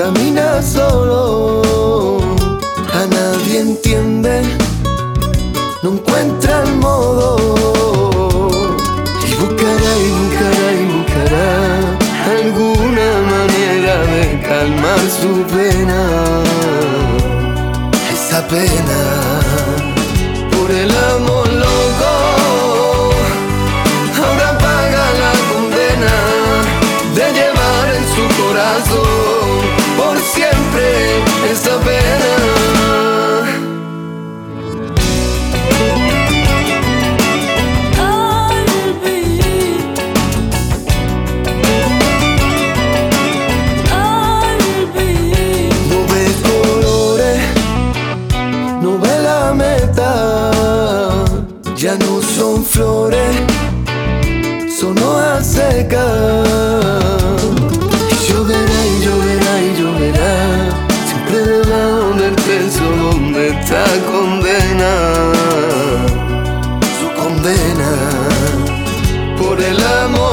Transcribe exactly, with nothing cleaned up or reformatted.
camina solo, a nadie entiende, no encuentra el modo, y buscará y buscará y buscará alguna manera de calmar su pena, esa pena por el amor loco. Ahora paga la condena de llevar en su corazón por siempre esa pena. Ya no son flores, son hojas secas. Y lloverá y lloverá y lloverá, siempre debajo del peso donde está condena, su condena por el amor.